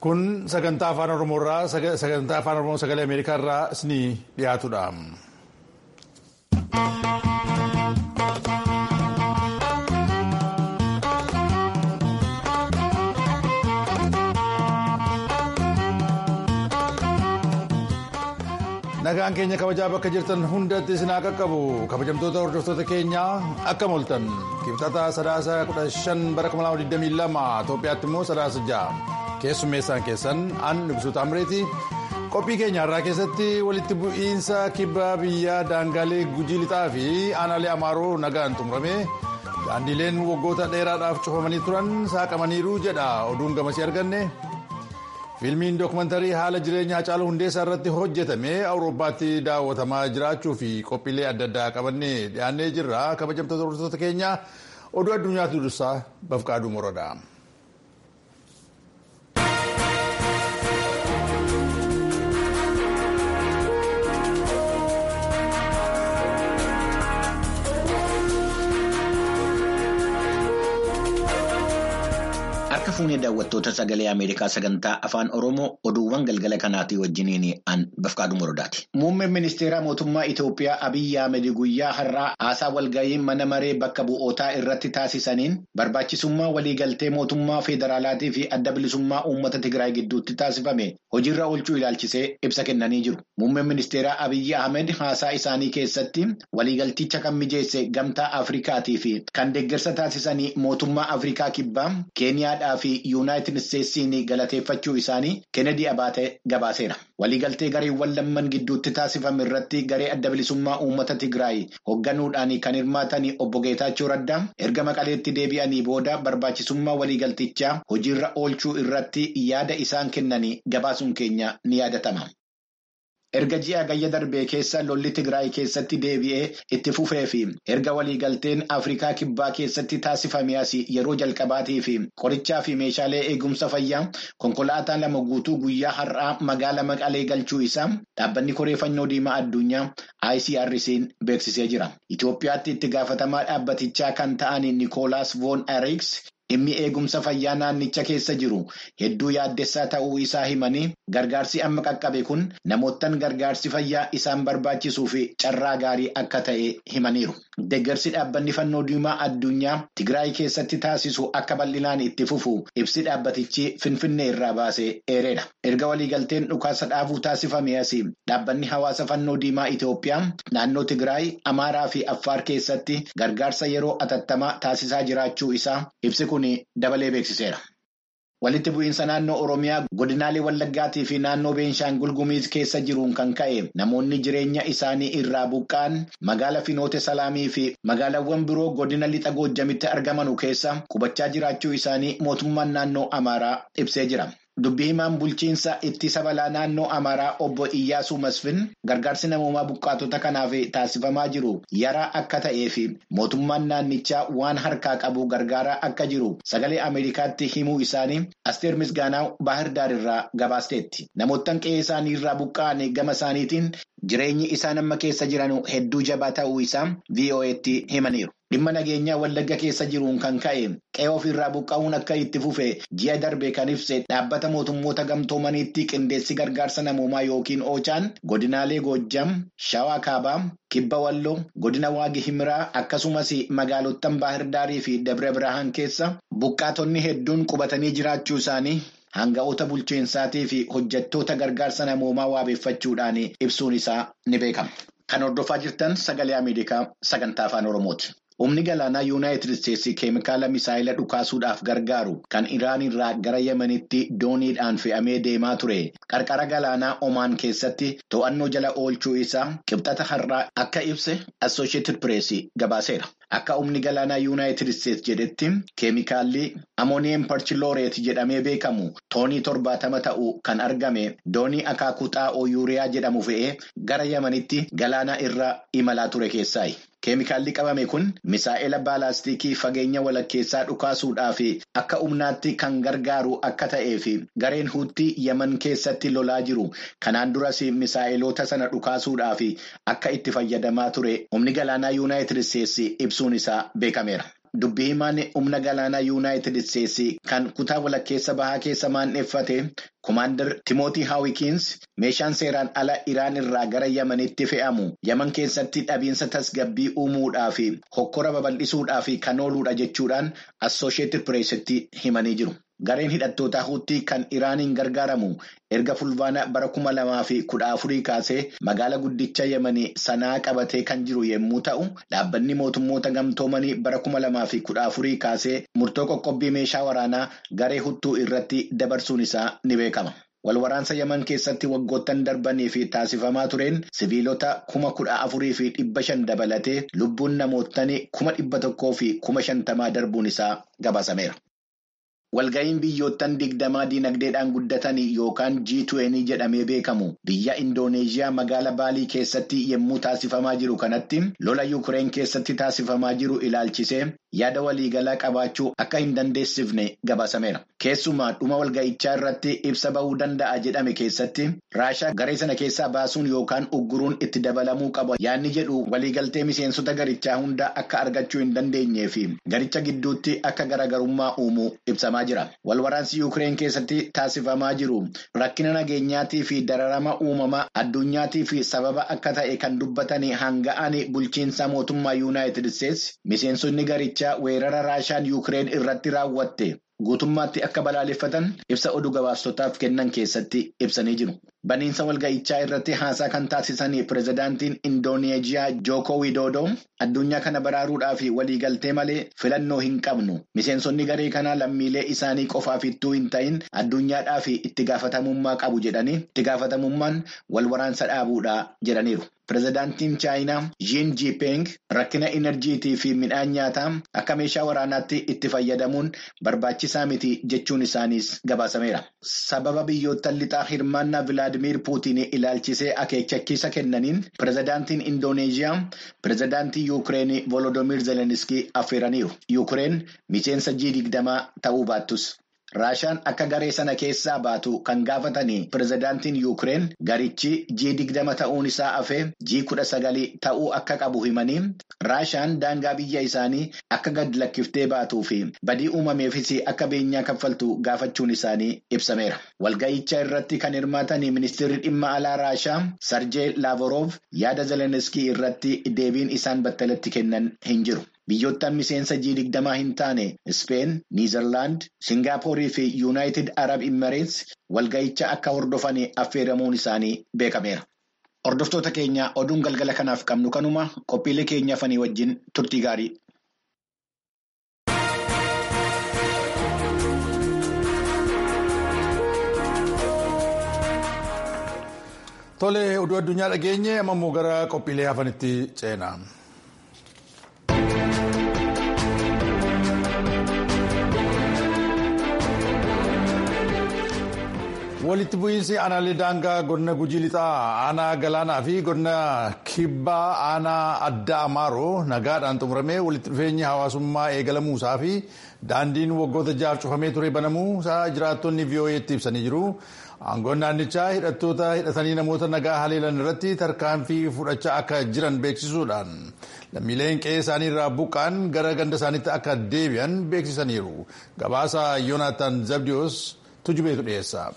Kun sagantaa afaan Oromoorraa sagantaa afaan Oromoo sagalee Ameerikaarraa isinii dhiyaatudha. Nagaan keenya kabajaa bakka jirtan hundatti isin haa qaqqabu. Kabajamtoota hordoftoota keenyaa akkam ooltan. Kibxata 15 bara 2022 Itoophiyaatti immoo 16 keessummeessaan keessan an Nibsuuta Amreeti. Qophii keenya har'aa keessatti walitti bu'iinsa kibba biyyaa daangaalee Gujii Lixaa fi aanaalee Amaaroo nagaan xumurame. Daandiileen waggoota dheeraadhaaf cufamanii turan saaqamaniiru jedha oduun gamasii arganne. Fiilmiin dookumantarii haala jireenyaa Haacaaluu Hundeessaa irratti hojjetame Awurooppaatti daawwatamaa jiraachuu fi qophiilee adda addaa qabannee dhiyaannee jirra. Kabajamtoota hordoftoota keenyaa oduu addunyaatu dursaa Bafqaaduu Moroodha. Akka fuunee daawwattoota sagalee Ameerikaa sagantaa afaan Oromoo oduuwwan galgala kanaatii wajjiniin an Bafqaaduu Morodaati. Muummeen ministeera mootummaa Itoophiyaa Abiyyi Ahmed guyyaa har'aa haasaa walgahii mana maree bakka bu'ootaa irratti taasisaniin barbaachisummaa waliigaltee mootummaa federaalaatii fi adda bilisummaa uummata Tigraay gidduutti taasifame hojiirra oolchuu ilaalchisee ibsa kennanii jiru. Muummeen ministeera Abiyyi Ahmed haasaa isaanii keessatti waliigalticha kan mijeesse gamtaa Afrikaatii fi kan deeggarsa taasisanii mootummaa Afrikaa kibbaa Keeniyaadhaa fi Yuunaayitid Isteetsiin galateeffachuu isaanii Kennedy Abaatee gabaaseera. Waliigaltee gareewwan lamman gidduutti taasifame irratti garee adda bilisummaa uummata Tigraay hoogganuudhaan kan hirmaatan obbo Geetaachoo Raddaa erga Maqaleetti deebi'anii booda barbaachisummaa waliigaltichaa hojiirra oolchuu irratti yaada isaan kennanii gabaasuun keenya ni yaadatama. Erga ji'a gayya darbee keessa lolli Tigraay keessatti deebi'ee itti fufee fi erga waliigalteen Afrikaa kibbaa keessatti taasifame asii yeroo jalqabaatii fi qorichaa fi meeshaalee eegumsa fayyaa konkolaataa 2 guutuu guyyaa har'aa magaala Maqalee galchuu isaa dhaabbanni koree fannoo diimaa addunyaa ICRC'n beeksisee jira. Itoophiyaatti itti gaafatamaa dhaabbatichaa kan ta'an Nikoolaas Voon Eriks dhimmi eegumsa fayyaa naannicha keessa jiru hedduu yaaddessaa ta'uu isaa himanii gargaarsi amma qaqqabe kun namoottan gargaarsi fayyaa isaan barbaachisuu fi carraa gaarii akka ta'e himaniiru. Deeggarsi dhaabbanni fannoo diimaa addunyaa Tigraay keessatti taasisu akka bal'inaan itti fufu ibsi dhaabbatichi Finfinnee irraa baasee eereedha. Erga waliigalteen dhukaasa dhaabuu taasifame asii dhaabbanni hawaasa fannoo diimaa Itoophiyaa naannoo Tigraay, Amaaraa fi Affaar keessatti gargaarsa yeroo atattamaa taasisaa jiraachuu isaa ibsi kun dabalee beeksiseera. Walitti bu'iinsa naannoo Oromiyaa godinaalee Wallaggaatii fi naannoo Beenshaangul Gumiz keessa jiruun kan ka'e namoonni jireenya isaanii irraa buqqa'an magaala Finoote Salaamii fi magaalaawwan biroo godina Lixa Goojjamitti argamanu keessa qubachaa jiraachuu isaanii mootummaan naannoo Amaaraa ibsee jira. Dubbii himaan bulchiinsa ittisa balaa naannoo Amaaraa obbo Iyyaasuu Masfin gargaarsi namoomaa buqqaatota kanaaf taasifamaa jiru yaraa akka ta'ee fi mootummaan naannichaa waan harkaa qabu gargaaraa akka jiru sagalee Ameerikaatti himuu isaanii Asteer Misgaanaa Baahir Daar irraa gabaasteetti. Namoottan qe'ee isaanii irraa buqqa'an gama isaaniitiin jireenyi isaan amma keessa jiran hedduu jabaa ta'uu isaa VOA'tti himaniiru. Dhimma nageenyaa Wallagga keessa jiruun kan ka'e qe'ee ofirraa buqqa'uun akka itti fufe ji'a darbe kan ibse dhaabbata mootummoota gamtoomaniitti qindeessi gargaarsa namoomaa yookiin Oochaan godinaalee Goojjam, Shawaa Kaabaa, Kibba Walloo, godina Waagi Himiraa akkasumas magaalottan Baahir Daarii fi Dabra Birhaan keessa buqqaatonni hedduun qubatanii jiraachuu isaanii hanga'oota bulchiinsaatii fi hojjettoota gargaarsa namoomaa waabeeffachuudhaan ibsuun isaa ni beekama. Kan hordofaa jirtan sagalee Ameerikaa sagantaa afaan Oromooti. Humni galaanaa Yuunaayitid Isteetsi keemikaala misaayila dhukaasuudhaaf gargaaru kan Iraan irraa gara Yemenitti dooniidhaan fe'amee deemaa ture. Qarqara galaanaa Omaan keessatti to'annoo jala oolchuu isaa qibxata har'aa akka ibse Associated Press gabaaseera. Akka humni galaanaa Yuunaayitid Isteetsi jedhetti keemikaalli amooniyem parchilooreet jedhamee beekamu toonii 70 ta'u kan argame doonii akaakuu xaa'oo yuuriyaa jedhamu fe'ee gara Yemenitti galaana irra imalaa ture keessaayi. Keemikaalli qabame kun misaa'ela baalaastikii fageenya walakkeessaa dhukaasuudhaaf akka humnaatti kan gargaaru akka ta'ee fi gareen Huutii Yemen keessatti lolaa jiru kanaan duras misaa'eloota sana dhukaasuudhaaf akka itti fayyadamaa ture humni galaanaa Yuunaayitid Isteetsi ibsuun isaa beekameera. dubbii himaan humna galaanaa Yuunaayitid Isteetsi kan kutaa walakkeessa bahaa keessa maandheeffate Komaander Timootii Haawikins meeshaan seeraan ala Iraan irraa gara Yamanitti fe'amu Yaman keessatti dhabiinsa tasgabbii uumuudhaa fi hokkora babal'isuudhaa fi kan ooludha jechuudhaan Assooshiyetid Pireesitti himanii jiru. Gareen hidhattoota Huutii kan Iraaniin gargaaramu erga fulbaana bara 2014 kaasee magaala guddicha Yemanii Sanaa qabatee kan jiru yommuu ta'u, dhaabbanni mootummoota gamtoomanii bara 2014 kaasee murtoo qoqqobbii meeshaa waraanaa garee Huutii irratti dabarsuun isaa ni beekama. Walwaraansa Yaman keessatti waggoottan darbanii fi taasifamaa tureen siviilota 14,500 dabalatee lubbuun namootni 150,050 darbuun isaa gabaasameera. Walga'iin biyyoottan 20 dinagdeedhaan guddatan yookaan G20 jedhamee beekamu biyya Indooneeziyaa magaala Baalii keessatti yommuu taasifamaa jiru kanatti lola Yuukireen keessatti taasifamaa jiru ilaalchisee yaada waliigalaa qabaachuu akka hin dandeessifne gabaasameera. Keessumaa dhuma walga'ichaa irratti ibsa bahuu danda'a jedhame keessatti Raashaa garee sana keessaa baasuun yookaan ugguruun itti dabalamuu qaba yaadni jedhu waliigaltee miseensota garichaa hunda akka argachuu hin dandeenyee fi garicha gidduutti akka garaagarummaa uumuu ibsamaa jira. Walwaraansi Yuukireen keessatti taasifamaa jiru rakkina nageenyaatii fi dararama uumamaa addunyaatii fi sababa akka ta'e kan dubbatanii hanga'anii bulchiinsa mootummaa Yuunaayitid Isteetsi miseensonni garichaa weerara Raashaan Yuukireen irratti raawwatte guutummaatti akka balaaleffatan ibsa oduu gabaastotaaf kennan keessatti ibsanii jiru. Baniinsa walga'ichaa irratti haasaa kan taasisanii pirezidaantiin Indooneeziyaa Jooko Widodo addunyaa kana baraaruudhaaf waliigaltee malee filannoo hin qabnu. Miseensonni garee kanaa lammiilee isaanii qofaafittuu hin ta'in addunyaadhaaf itti gaafatamummaa qabu jedhanii itti gaafatamummaan walwaraansa dhaabuudha jedhaniiru. Pirezidaantiin Chaayinaa Jiin Jiiping rakkina inerjiitii fi midhaan nyaataa akka meeshaa waraanaatti itti fayyadamuun barbaachisaa miti jechuun isaaniis gabaasameera. Sababa biyyoottan lixaa hirmaannaa Vilaadimiir Puutiin ilaalchisee akeekkachiisa kennaniin pirezidaantiin Indooneeziyaa pirezidaantii Yuukireen Volodoomiir Zeleniskii affeeraniiru. Yuukireen miseensa G20 ta'uu baattus. Raashaan akka garee sana keessaa baatu kan gaafatanii pirezidaantiin Yuukireen garichi G20 ta'uun isaa hafee G19 ta'uu akka qabu himanii Raashaan daangaa biyya isaanii akka gad lakkiftee baatuu fi badii uumameefis akka beenyaa kaffaltu gaafachuun isaanii ibsameera. Walga'icha irratti kan hirmaatanii ministeerri dhimma alaa Raashaa Sarjee Laavrov yaada Zeleniskii irratti deebiin isaan battalatti kennan hin jiru. Biyyoottan miseensa G20 hin taane Speen, Niizerlaand, Singaaporii fi Yuunaayitid Arab Imereets walga'icha akka hordofan affeeramuun isaanii beekameera. Hordoftoota keenya oduun galgala kanaaf qabnu kanuma qophiilee keenya fanii wajjin turtii gaarii. Tole oduu addunyaa dhageenye amma immoo gara qophiilee hafanitti ceena. Walitti bu'iinsi aanaalee daangaa godina Gujii Lixaa, aanaa Galaanaa fi godina Kibbaa aanaa Adda Amaaroo nagaadhaan xumuramee walitti dhufeenyi hawaasummaa eegalamuusaa fi daandiin waggoota 6 cufamee ture banamuusaa jiraattonni VOA'tti ibsanii jiru. Aangoon naannichaa hidhattoota hidhatanii namoota nagaa haleelan irratti tarkaanfii fudhachaa akka jiran beeksisuudhaan lammiileen qe'ee isaanii irraa buqqaan gara ganda isaaniitti akka deebi'an beeksisaniiru. Gabaasa Yoonaataan Zabdiyoos tujubeetu dhiyeessa.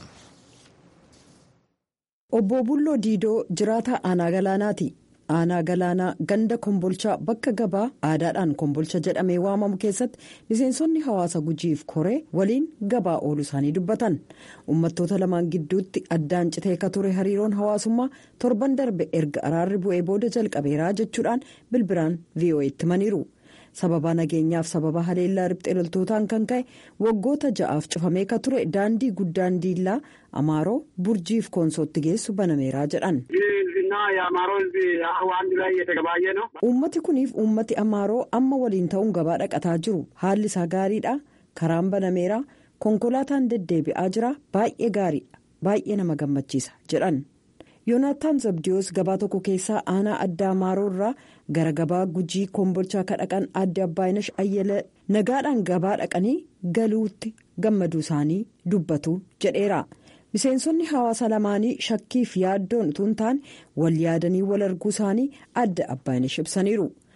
Obbo Bulloo Diidoo jiraataa aanaa Galaanaati. Aanaa Galaanaa ganda Kombolchaa bakka gabaa aadaadhaan Kombolcha jedhamee waamamu keessatti miseensonni hawaasa Gujiif Koree waliin gabaa ooluu isaanii dubbatan. Uummattoota lamaan gidduutti addaan citee ka ture hariiroon hawaasummaa torban darbe erga araarri bu'ee booda jalqabeeraa jechuudhaan bilbilaan VOA'tti himaniiru. Sababa nageenyaaf sababa haleellaa riphxee loltootaan kan ka'e waggoota 6 cufamee ka ture daandii guddaan diillaa Amaaroo Burjiif Koonsootti geessu banameeraa jedhan. Uummati kuniif uummati Amaaroo amma waliin ta'uun gabaa dhaqataa jiru. Haalli isaa gaariidha. Karaan banameeraa. Konkolaataan deddeebi'aa jira. Baay'ee gaariidha. Baay'ee nama gammachiisa jedhan. Yoonaataan Zabdiyoos gabaa tokko keessaa aanaa Adda Amaaroo irraa gara gabaa Gujii Kombolchaa kadhaqan Adde Abbaayinash Ayyalee nagaadhaan gabaa dhaqanii galuutti gammaduu isaanii dubbatu jedheera. Miseensonni hawaasa lamaanii shakkiif yaaddoon utuu hin taane wal yaadanii wal arguu isaanii Adde Abbaayinash ibsaniiru.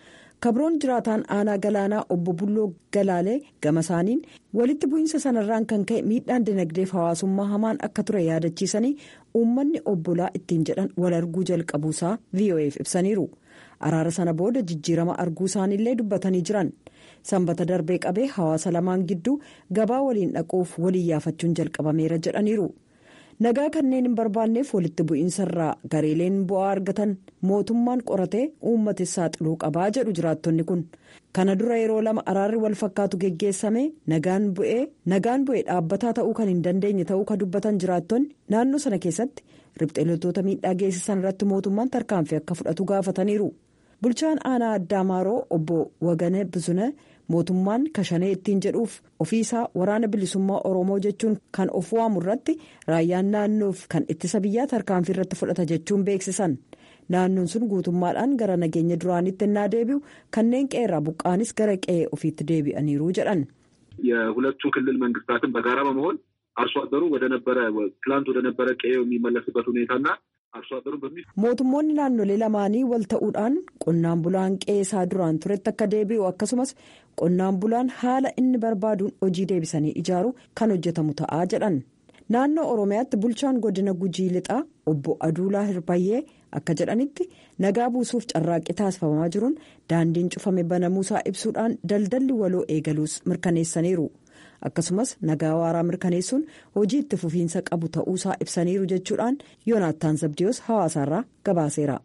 kabroon jiraataan aanaa galaanaa obbo Bulloo Galaalee gama isaaniin walitti bu'iinsa sanarraan kan ka'e miidhaan dinagdeef hawaasummaa hamaan akka ture yaadachiisanii uummanni obbolaa ittiin jedhan wal arguu jalqabuusaa VOA'f ibsaniiru. Araara sana booda jijjiirama arguu isaaniillee dubbatanii jiran. Sanbata darbee qabee hawaasa lamaan gidduu gabaa waliin dhaquuf waliin yaafachuun jalqabameera jedhaniiru. Nagaa kanneen hin barbaanneef walitti bu'iinsarraa gareeleen bu'aa argatan mootummaan qoratee uummatis saaxiluu qabaa jedhu jiraattonni kun. Kana dura yeroo 2 araarri wal fakkaatu geggeessame nagaan bu'ee dhaabbataa ta'uu kan hin dandeenye ta'uu kan dubbatan jiraattonni naannoo sana keessatti riphxee loltoota miidhaa geessisan irratti mootummaan tarkaanfii akka fudhatu gaafataniiru. Bulchaan aanaa addaa maaroo obbo Wagane Bizune mootummaan kashanee ittiin jedhuuf ofiisaa waraana bilisummaa Oromoo jechuun kan of waamu irratti raayyaan naannoof kan ittisa biyyaa tarkaanfii irratti fudhata jechuun beeksisan. Naannoon sun guutummaadhaan gara nageenya duraanitti innaa deebi'u kanneen qeerraa buqqaanis gara qe'ee ofiitti deebi'aniiru jedhan. የሁለቱ ክልል መንግስታትን በጋራ በመሆን አርሶ አደሩ ትላንት ወደ ነበረ ቀዬው የሚመለስበት ሁኔታና mootummoonni naannolee lamaanii wal ta'uudhaan qonnaan bulaan qe'ee duraan turetti akka deebi'u akkasumas qonnaan bulaan haala inni barbaaduun hojii deebisanii ijaaru kan hojjetamu ta'aa jedhan. Naannoo Oromiyaatti bulchaan godina Gujii Lixaa obbo Aduulaa Hirbayyee akka jedhanitti nagaa buusuuf carraaqqii taasifamaa jiruun daandiin cufame banamuusaa ibsuudhaan daldalli waloo eegaluus mirkaneessaniiru. Akkasumas nagaa waaraa mirkaneessuun hojii itti fufiinsa qabu ta'uusaa ibsaniiru jechuudhaan Yoonaattaan Zabdiyoos hawaasaarraa gabaaseera.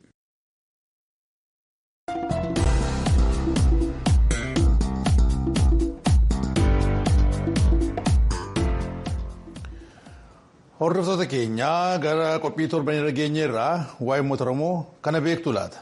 Hordoftoota keenya gara qophii torbanii irra geenyeerraa waa'ee uummata Oromoo kana beektu laata?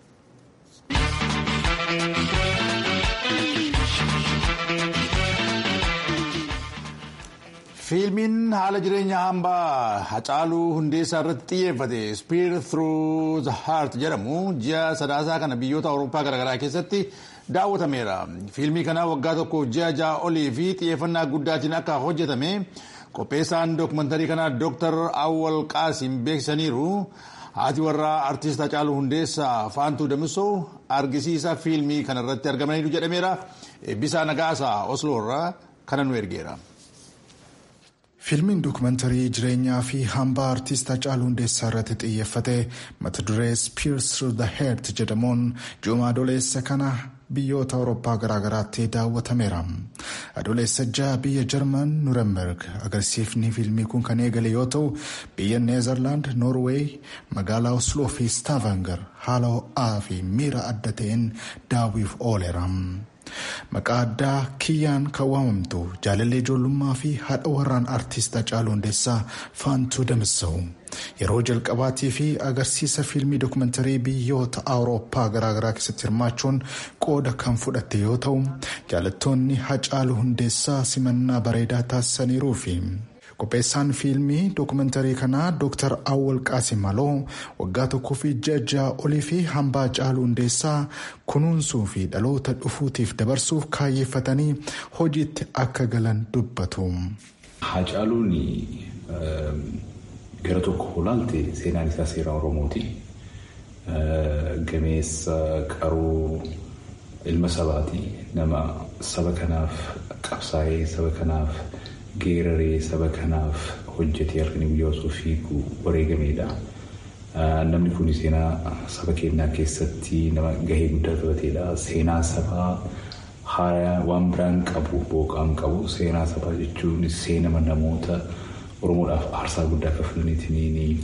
Fiilmiin haala jireenya hambaa Hacaaluu Hundeessaa irratti xiyyeeffate Spear Through the Heart jedhamu ji'a sadaasaa kana biyyoota Awurooppaa garaagaraa keessatti daawwatameera. Fiilmii kana waggaa tokko ji'a 6 olii fi xiyyeeffannaa guddaatiin akka hojjetame qopheessaan dookumantarii kanaa Dr. Awwal Qaasim beeksisaniiru. Haati warraa artiist Hacaaluu Hundeessaa Faantuu Damisoo argisiisa fiilmii kanarratti argamaniiru jedhameera. Eebbisaa Nagaasaa Osloorraa kana nu ergeera. Fiilmiin dookumantarii jireenyaa fi hambaa artiist Hacaaluu Hundeessaa irratti xiyyeeffate mata duree Spear Through the Heart jedhamuun ji'uma adoolessa kana biyyoota Awurooppaa garaagaraatti daawwatameera. Adoolessa 6 biyya Jarman Nurenberg agarsiifni fiilmii kun kan eegale yoo ta'u biyya Neezerlaand, Noorweey, magaalaa Osloo fi Stavanger haala ho'aa fi miira adda ta'een daawwiif ooleera. Maqaa addaa kiyyaan kan waamamtu jaalallee ijoollummaa fi haadha warraan artiist Hacaaluu Hundeessaa Faantuu Damisoo yeroo jalqabaatii fi agarsiisa fiilmii dookumantarii biyyoota Awurooppaa garaagaraa keessatti hirmaachuun qooda kan fudhatte yoo ta'u jaalattoonni Hacaaluu Hundeessaa simannaa bareedaa taasisaniiruu fi qopheessaan fiilmii dookumantarii kanaa Dr. Awwal Qaasim waggaa tokkoo fi ji'a 6 olii fi hambaa Hacaaluu Hundeessaa kunuunsuu fi dhaloota dhufuutiif dabarsuuf kaayyeeffatanii hojiitti akka galan dubbatu. Hacaaluun gara tokko ilaalte seenaan isaa seera Oromooti. Gameessa qaruu ilma sabaati. Nama saba kanaaf qabsaa'ee saba kanaaf geeraree saba kanaaf hojjetee harkanii guyyaa osoo fiigu wareegameedha. Namni kun seenaa saba keenyaa keessatti nama gahee guddaa taphateedha. Seenaa sabaa haala waan biraan qabu booqaan qabu. Seenaa sabaa jechuun seenama namoota Oromoodhaaf aarsaa guddaa kafalaniitiin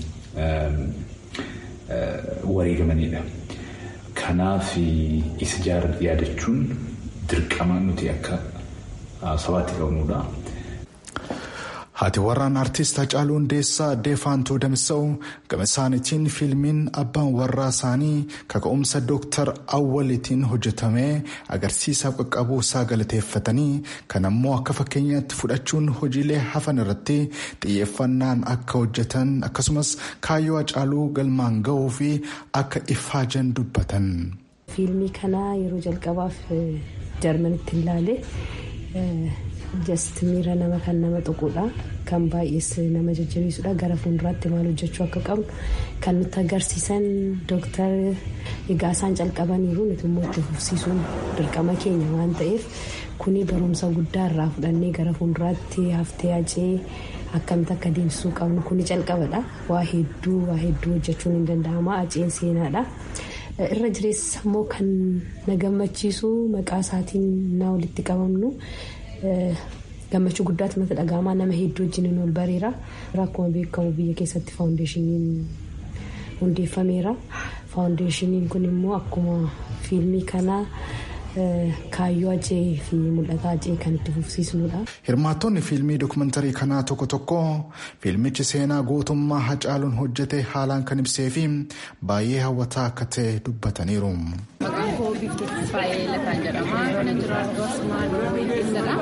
wareegamanidha. Kanaaf isa yaadachuun dirqama nuti akka sabaatti qabnudha. Haati warraan artiist Hacaaluu Hundeessaa addee Faantuu Damisoo gama isaaniitiin fiilmiin abbaan warraa isaanii kaka'umsa Dr. Awwalitiin hojjetamee agarsiisaaf qaqqabuu isaa galateeffatanii kan ammoo akka fakkeenyaatti fudhachuun hojiilee hafan irratti xiyyeeffannaan akka hojjetan akkasumas kaayyoo Hacaaluu galmaan ga'uu fi akka ifaajan dubbatan. Fiilmii kanaa yeroo jalqabaaf Jarmanitti ilaalee just miira nama kan nama tuquudha kan baay'ees nama jajjabeessuudha gara fuulduraatti maal hojjechuu akka qabnu kan nutti agarsiisan Dooktar egaa isaan calqabaniiru nuti immoo itti fufsiisuun dirqama keenya waan ta'eef kuni barumsa guddaa irraa fudhannee gara fuulduraatti haftee ajee akkamitti akka deemsisuu qabnu kuni calqabadha waa hedduu hojjechuun hin danda'ama ajeen seenaadha. Irra jireessa immoo kan na gammachiisu maqaa isaatiin na walitti qabamnu gammachuu guddaatti mata dhagaamaa nama hedduu wajjin ol bareera akkuma beekamu biyya keessatti faawundeeshiniin hundeeffameera faawundeeshiniin kun immoo akkuma fiilmii kanaa kaayyoo ajee fi mul'ata ajee kan itti fufsiisnudha. Hirmaattonni fiilmii dookumantarii kanaa tokko fiilmichi seenaa gootummaa Hacaaluun hojjete haalaan kan ibsee fi baay'ee hawwataa akka ta'e dubbataniiru. Maqaan koo Biiftuu Faayee Lataan jedhama. Kan jiraatu Asmaa Durbee keessadha.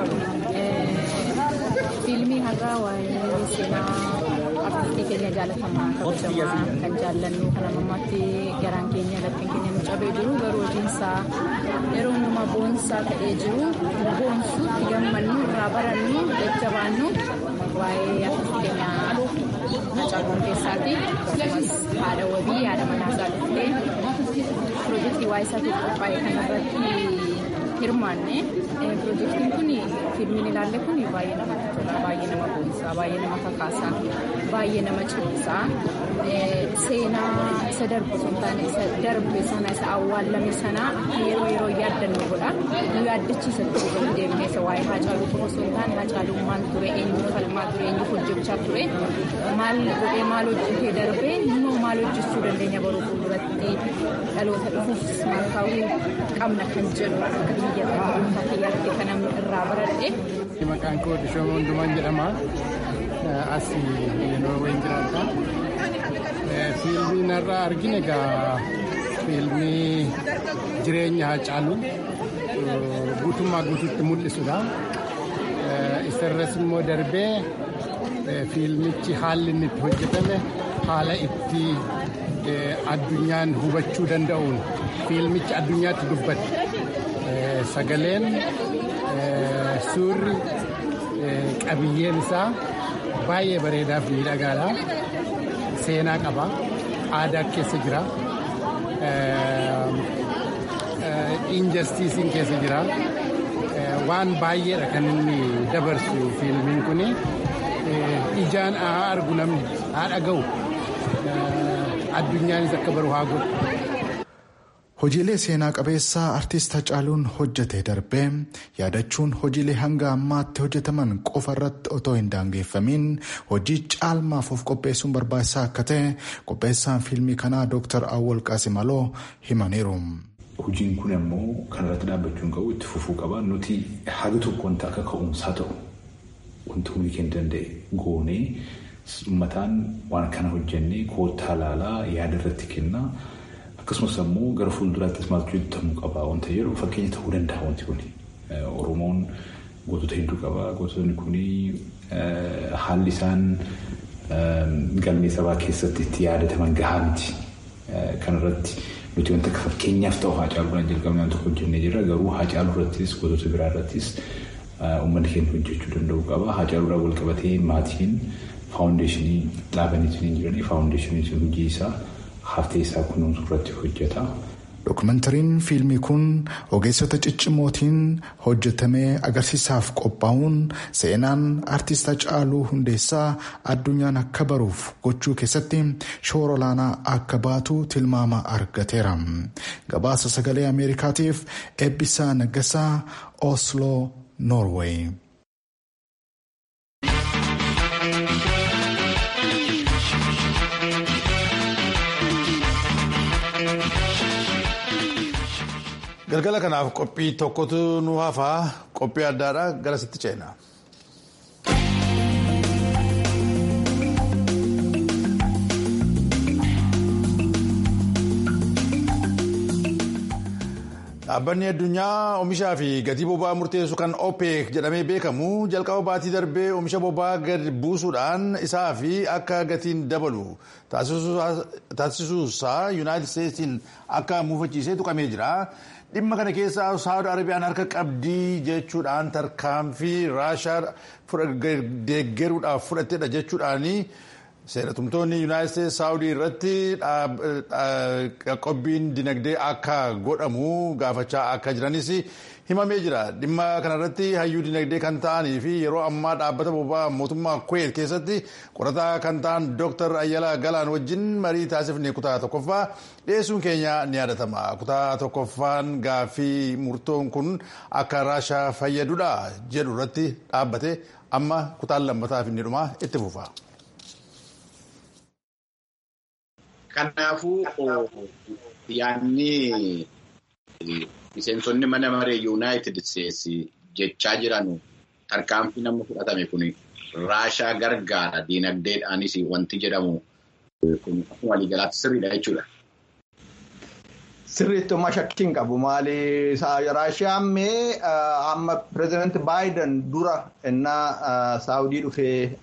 Fiilmii har'aa waa'ee seenaa artistii keenya jaalatamaa kabajamaa kan jaallannu kan ammaatti garaan keenya laftiin keenya nu cabee jiru garuu hojiinsaa yeroo hundumaa boonsaa ta'ee jiru boonsuutti gammannu irraa barannu jajjabaannu waa'ee artistii keenya Hacaaluu Hundeessaati akkasumas haadha wabii haadha manaasaa dhuftee piroojeektii waa'ee isaatiif qophaa'e kanarratti hirmaanne piroojeektiin kun fiilmiin ilaalle kun baay'ee namatti tola baay'ee nama boonsaa baay'ee nama kakaasaa baay'ee nama cimsaa seenaa isa darbu sun taane isa darbe sana isa awwaallame sana yeroo yaaddannu godha nu yaaddachiisa ture deemnee isa waa'ee Hacaaluu qofa osoo hin taane Hacaaluu maal ture eenyu falmaa ture eenyu hojjechaa ture maal godhee maal hojjetee darbee nunoo maal hojjechuu dandeenya baruu fuulduratti dhaloota dhufuufis maal kaa'uu qabna kan jedhu akka biyya tokko yaadde kan namni irraa baradhe. Maqaan koo Dishoomoo Hundumaan jedhama. As Noorween jiraata. Fiilmiin har'aa argine egaa fiilmii jireenya Hacaaluu guutummaa guutuutti mul'isudha. Isarras immoo darbee fiilmichi haalli inni itti hojjetame haala itti addunyaan hubachuu danda'uun fiilmichi addunyaatti dubbate. Sagaleen suurri qabiyyeen isaa baay'ee bareedaa fi miidhagaadha. Seenaa qaba. Aadaa keessa jira. Injastiisiin keessa jira. Waan baay'eedha kan inni dabarsu fiilmiin kun ijaan haa argu namni haa dhaga'u addunyaanis akka baru haa godhu. Hojiilee seenaa qabeessaa artiist Hacaaluun hojjete darbee yaadachuun hojiilee hanga ammaatti hojjetaman qofa irratti otoo hin daangeffamin hojii caalmaaf of qopheessuun barbaachisaa akka ta'e qopheessaan fiilmii kanaa Dooktar Awwal Qaasimaloo himaniiru. Hojiin kun immoo kanarratti dhaabbachuun qabu itti fufuu qaba. Nuti haga tokko wanta akka ka'umsaa ta'u wanta humni keenya danda'e goonee uummataan waan kana hojjennee koottaa laalaa yaada irratti kennaa. Akkasumas immoo gara fuulduraattis maaltu hojjetamuu qaba wanta jedhu fakkeenya ta'uu danda'a wanti kun. Oromoon gootota hedduu qaba. Gootonni kun haalli isaan galmee sabaa keessatti itti yaadataman gahaa miti. Kanarratti nuti wanta akka fakkeenyaaf ta'u Hacaaluudhaan jalqabnaan tokko hojjennee jirra. Garuu Hacaaluu irrattis gootota biraa irrattis uummanni keenya hojjechuu danda'uu qaba. Hacaaluudhaan wal qabatee maatiin faawundeeshinii dhaabanii jiranii faawundeeshiniin sun hojii isaa haftee isaa kunuunsuu irratti hojjeta. Dookumentariin fiilmii kun ogeessota ciccimootiin hojjetamee agarsiisaaf qophaa'uun seenaan artiist Hacaaluu Hundeessaa addunyaan akka baruuf gochuu keessatti shoora olaanaa akka baatu tilmaama argateera. Gabaasa sagalee Ameerikaatiif Eebbisaa Naggasaa, Oslo, Noorweey. Galgala kanaaf qophii tokkotu nu hafaa qophii addaadha gara sitti ceena. Dhaabbanni addunyaa oomishaa fi gatii boba'aa murteessu kan OPEC jedhamee beekamu jalqaba baatii darbee oomisha boba'aa gad buusuudhaan isaa fi akka gatiin dabalu taasisuusaa Yuunaayitid Steetsiin akka muufachiisee tuqamee jira. dhimma kana keessaa Saawud Arabiyaan harka qabdii jechuudhaan tarkaanfii Raashaa deeggaruudhaaf fudhattedha jechuudhaani seeratumtoonni Yuunaayitid Isteetsi Saawudii irratti qobbiin dinagdee akka godhamu gaafachaa akka jiranis himamee jira. Dhimma kanarratti hayyuu dinagdee kan ta'anii fi yeroo ammaa dhaabbata boba'aa mootummaa Kuweet keessatti qorataa kan ta'an Dr. Ayyalaa Galaan wajjin marii taasifne kutaa tokkoffaa dhiyeessuun keenya ni yaadatama. Kutaa tokkoffaan gaaffii murtoon kun akka Raashaa fayyadudha jedhu irratti dhaabbate amma kutaan lammataaf inni dhuma itti fufa. Kanaafuu yaadni miseensonni mana maree Yuunaayitid Isteetsi jechaa jiran tarkaanfii namni fudhatame kun Raashaa gargaara diinagdeedhaanis wanti jedhamu kun waliigalaatti sirriidha jechuudha. Sirriitti amma shakkiin qabu maali Raashaan mee amma pireezidaanti Baayiden dura innaa Saawudii dhufee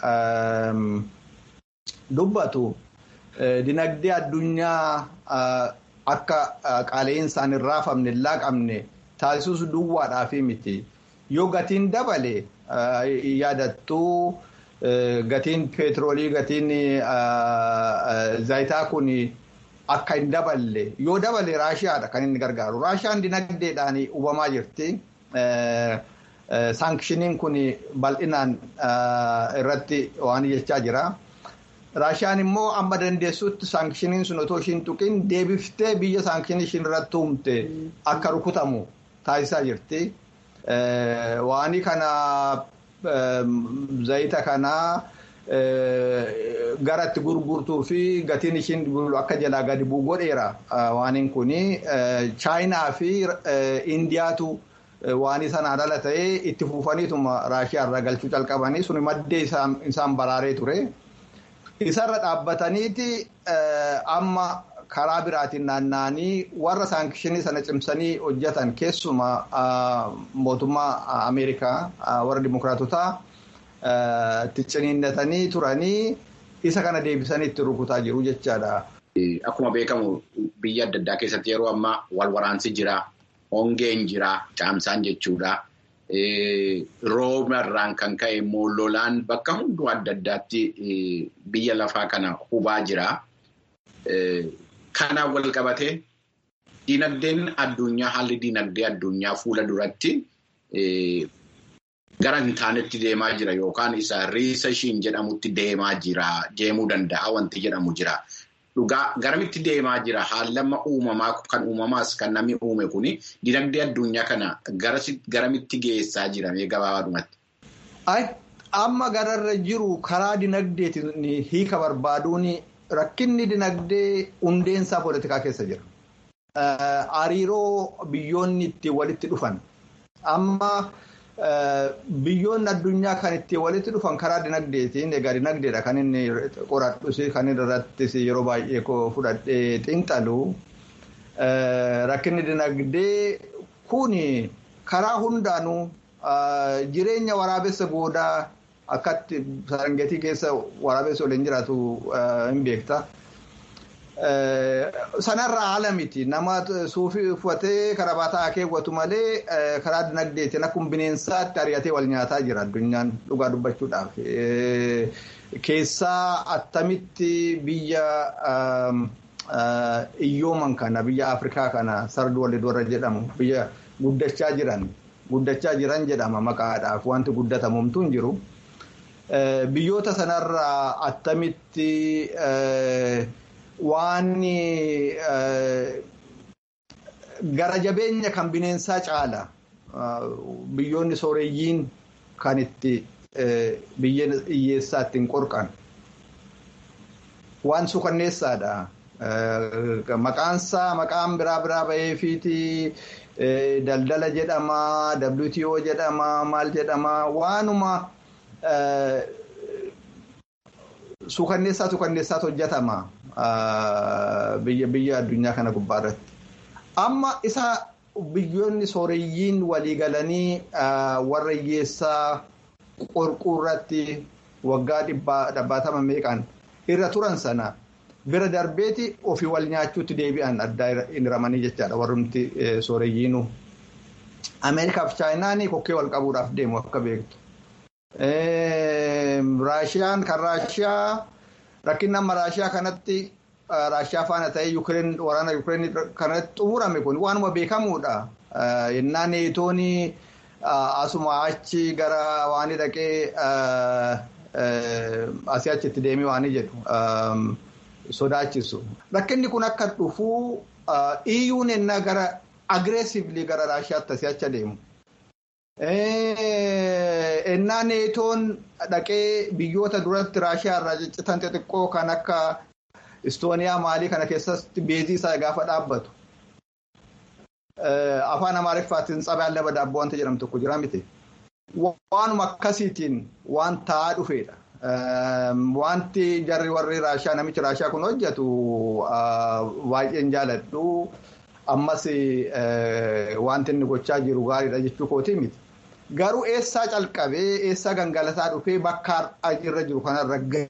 dubbatu dinagdee addunyaa akka qaala'insan hin raafamne laaqamne taasisuus duwwaadhaaf miti. Yoo gatiin dabale yaadattuu gatiin peetiroolii gatiin zaayitaa kun akka hin daballe yoo dabale Raashiyaadha kan inni gargaaru. Raashiyaan dinagdeedhaan hubamaa jirti. Saankishiniin kun bal'inaan irratti waan jechaa jira. Raashiyaan immoo amma dandeessutti saankishiniin sun otoo ishiin tuqin deebiftee biyya saankishinii ishiin irratti uumte akka rukutamu taasisaa jirti. Waan kana zayita kana garatti gurgurtuu fi gatiin ishiin akka jalaa gadi bu'u godheera. Waan kun Chaayinaa fi Indiyaatu waan sanaan ala ta'ee itti fuufaniituma Raashiyaa irraa galchuu calqabanii sun maddee isaan baraaree ture. Isarra dhaabbataniiti amma karaa biraatiin naanna'anii warra saankishinii sana cimsanii hojjetan keessuma mootummaa Ameerikaa warra Dimookiraatotaa itti ciniinnatanii turanii isa kana deebisanii itti rukutaa jiru jechaadha. Akkuma beekamu biyya adda addaa keessatti yeroo ammaa wal waraansi jira, hongeen jira, caamsaan jechuudha. Roobarraan kan ka'e immoo lolaan bakka hunduu adda addaatti biyya lafaa kana hubaa jira. Kanaan wal qabatee dinagdeen addunyaa haalli dinagdee addunyaa fuula duratti gara hin taanetti deemaa jira yookaan isa riiseshiin jedhamutti deemuu danda'a wanti jedhamu jira. Dhugaa garamitti deemaa jira haalama uumamaa kan uumamaas kan namni uume kuni dinagdee addunyaa kana garamitti geessaa jira mee gabaabaadhumatti. Amma gararra jiru karaa dinagdeetiin hiika barbaaduun rakkinni dinagdee hundeensaa poolitikaa keessa jira. Hariiroo biyyoonni itti walitti dhufan amma biyyoonni addunyaa kan itti walitti dhufan karaa dinagdeetiin egaa dinagdeedha kan inni qoradhus kan irrattis yeroo baay'ee fudhadhee xiinxalu rakkinni dinagdee kun karaa hundaanuu jireenya waraabessa goodaa akkatti Sarangeetii keessa waraabessi waliin jiraatu hin beekta. Sanarraa haala miti nama suufii uffatee karabaataa keewwatu malee karaa dinagdeetiin akkuma bineensaatti ari'atee wal nyaataa jira addunyaan dhugaa dubbachuudhaaf. Keessaa attamitti biyya iyyooman kana biyya Afrikaa kana sardi walii warra jedhamu biyya guddachaa jiran jedhama maqaadhaaf wanti guddatamumtu hin jiru. Biyyoota sanarraa attamitti waan gara jabeenya kan bineensaa caala biyyoonni sooreyyiin kan itti biyya hiyyeessaa ittiin qorqan waan suukanneessaadha. Maqaan biraa ba'eefiiti daldala jedhama, WTO jedhama, maal jedhama waanuma suukanneessaatu hojjetama. Biyya addunyaa kana gubbaarratti. Amma isa biyyoonni sooreyyiin walii galanii warra hiyyeessaa qorquu irratti waggaa 70 meeqaan irra turan sana bira darbeeti ofii wal nyaachuutti deebi'an addaa hiramanii jechaadha warrumti sooreyyiinuu. Ameerikaa fi Chaayinaan kokkee wal qabuudhaaf deemu akka beektu. Raashiyaan kan Raashiyaa rakkinni amma Raashiyaa kanatti Raashiyaa faana ta'ee waraana Yuukireen kanatti xumurame kun waanuma beekamuudha. Innaa neetoon asuma achi gara waan dhaqee asii achitti deemee waan jedhu sodaachisu. Rakkinni kun akka dhufuu EU'n innaa gara aggressively gara Raashiyaatti asii achi deemu. Innaa neetoon dhaqee biyyoota duratti Raashiyaa irraa ciccitan xixiqqoo kan akka Istooniyaa maalii kana keessatti beezii isaa gaafa dhaabbatu. Afaan Amaariffaatiin tsabaan laba daabboo wanta jedhamu tokko jira miti. Waanuma akkasiitiin waan ta'aa dhufeedha. Wanti jarri warri Raashiyaa namichi Raashiyaa kun hojjetu baay'een jaaladhu. Ammas wanti inni gochaa jiru gaariidha jechuu kooti miti. Garuu eessaa calqabee eessaa gangalataa dhufee bakka irra jiru kanarra gahe.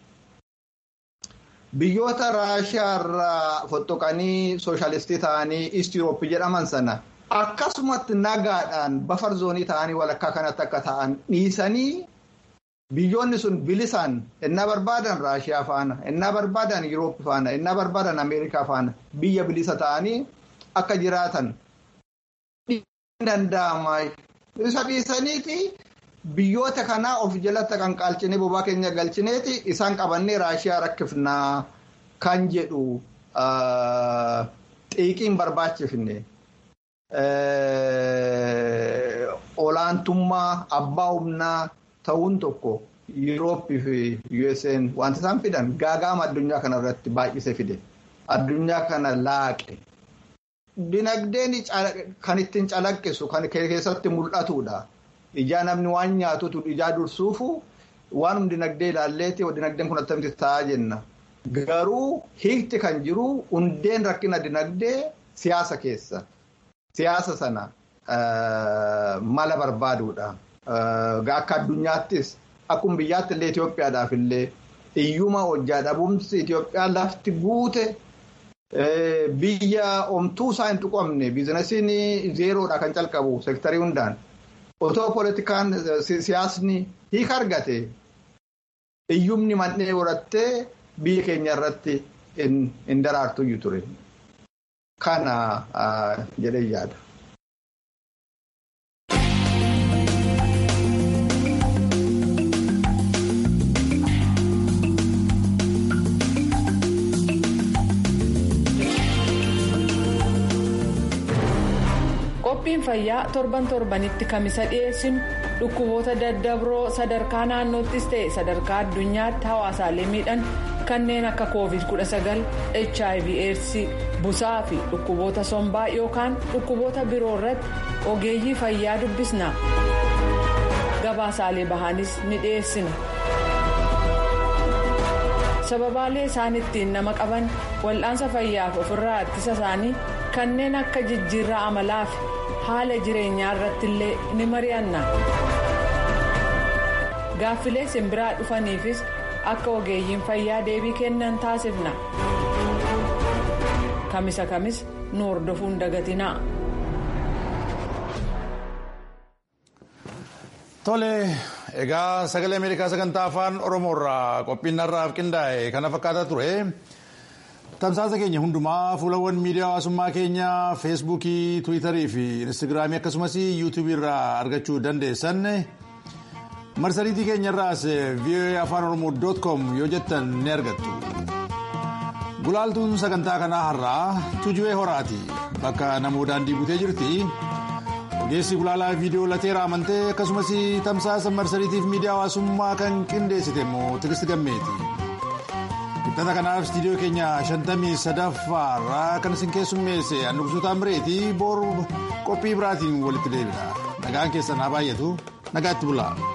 Biyyoota Raashiyaa irraa fottoqanii sooshaalistii ta'anii East Europe jedhaman sana akkasumatti nagaadhaan bafar zoonii ta'anii walakkaa kanatti akka ta'an dhiisanii biyyoonni sun bilisaan innaa barbaadan Raashiyaa faana, innaa barbaadan Yuuroop faana, innaa barbaadan Ameerikaa faana biyya bilisa ta'anii akka jiraatan danda'ama. Isa dhiisaniiti biyyoota kanaa of jalatti kan qaalchinee bobaa keenya galchineeti isaan qabannee Raashiyaa rakkifnaa kan jedhu xiiqiin barbaachifne olaantummaa abbaa humnaa ta'uun tokko Yuurooppii fi USA'n wanti isaan fidan gaagaama addunyaa kanarratti baay'ise fide addunyaa kana laaqe. Dinagdeen kan ittiin calaqqisu kan keessatti mul'atudha. Ijaa namni waan nyaatutu ijaa dursuufu waan dinagdee ilaalleeti dinagdeen kun attamitti ta'aa jenna. Garuu hiikti kan jiru hundeen rakkina dinagdee siyaasa keessa. Siyaasa sana mala barbaaduudha. Akka addunyaattis akkuma biyyaatti illee Itoophiyaadhaaf illee iyyuma hojjaa dhabumsi Itoophiyaa lafti guute. Biyya omtuu isaa hin tuqamne biizinasiin zeeroodha kan calqabu seektarii hundaan otoo poolitikaan siyaasni hiika argate iyyumni mandhee horattee biyya keenya irratti hin daraartuyyuu ture kana jedhee yaada. Qophiin fayyaa torbanitti kamisa dhiyeessinu dhukkuboota daddabroo sadarkaa naannoottis ta'e sadarkaa addunyaatti hawaasaalee miidhan kanneen akka COVID-19, HIV/AIDS, busaa fi dhukkuboota sombaa yookaan dhukkuboota biroo irratti ogeeyyii fayyaa dubbisna. Gabaasaalee bahaanis ni dhiyeessina. Sababaalee isaan ittiin nama qaban wal'aansa fayyaaf ofirraa ittisa isaanii kanneen akka jijjiirraa amalaa fi haala jireenyaa irratti illee ni mari'anna. Gaaffilee simbiraa dhufaniifis akka ogeeyyiin fayyaa deebii kennan taasifna. Kamisa kamis nu hordofuun dagatinaa. Tole, egaa sagalee Ameerikaa sagantaa afaan Oromoorraa qophiin har'aaf qindaa'e kana fakkaataa ture. Tamsaasa keenya hundumaa fuulawwan miidiyaa hawaasummaa keenyaa feesbuukii, tiwiitarii fi instaagiraamii akkasumas yuutuubii irraa argachuu dandeessan. Marsariitii keenyarraas voaafaanoroomoo.com yoo jettan ni argattu. Gulaaltuun sagantaa kanaa har'aa Tujuwee Horaati. Bakka namoo daandii butee jirti. Ogeessi gulaalaa viidiyoo lateera amantee akkasumas tamsaasa marsariitiif miidiyaa hawaasummaa kan qindeessite immoo Tigisti Gammeeti. Dhata kanaaf istiidiyoo keenya 53ffaarraa kan isin keessummeesse Annuqsuutaa Mireetii boru qophii biraatiin walitti deebina. Nagaan keessan haa baay'atu. Nagaatti bulaa.